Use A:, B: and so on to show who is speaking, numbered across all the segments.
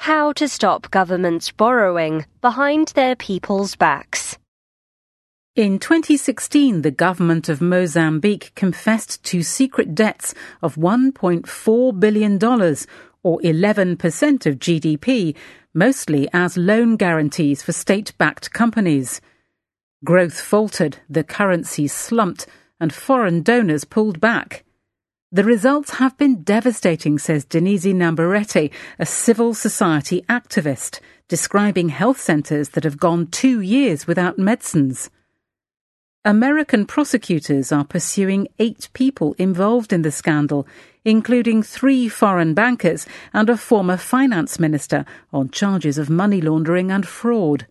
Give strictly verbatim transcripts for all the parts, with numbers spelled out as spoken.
A: How to stop governments borrowing behind their people's backs.
B: In twenty sixteen, the government of Mozambique confessed to secret debts of one point four billion dollars, or eleven percent of G D P, mostly as loan guarantees for state-backed companies. Growth faltered, the currency slumped, and foreign donors pulled back. The results have been devastating, says Denise Nambarete, a civil society activist, describing health centres that have gone two years without medicines. American prosecutors are pursuing eight people involved in the scandal, including three foreign bankers and a former finance minister, on charges of money laundering and fraud.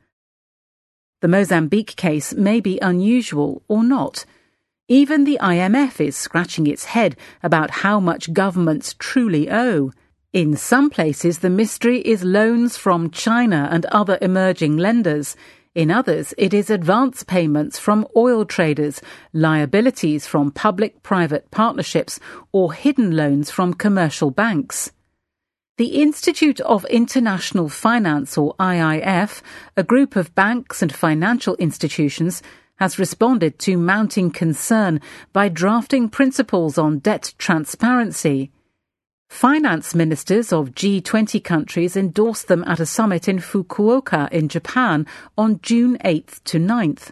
B: The Mozambique case may be unusual or not. Even the I M F is scratching its head about how much governments truly owe. In some places, the mystery is loans from China and other emerging lenders. In others, it is advance payments from oil traders, liabilities from public-private partnerships, or hidden loans from commercial banks. The Institute of International Finance, or I I F, a group of banks and financial institutions, has responded to mounting concern by drafting principles on debt transparency. Finance ministers of G twenty countries endorsed them at a summit in Fukuoka in Japan on June eighth to ninth.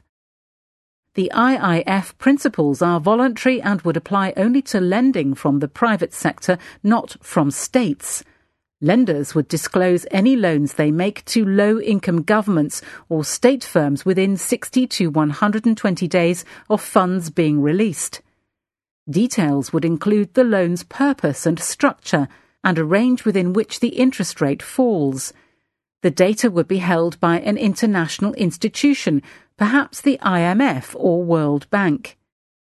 B: The I I F principles are voluntary and would apply only to lending from the private sector, not from states. Lenders would disclose any loans they make to low-income governments or state firms within sixty to one hundred twenty days of funds being released. Details would include the loan's purpose and structure and a range within which the interest rate falls. The data would be held by an international institution, perhaps the I M F or World Bank.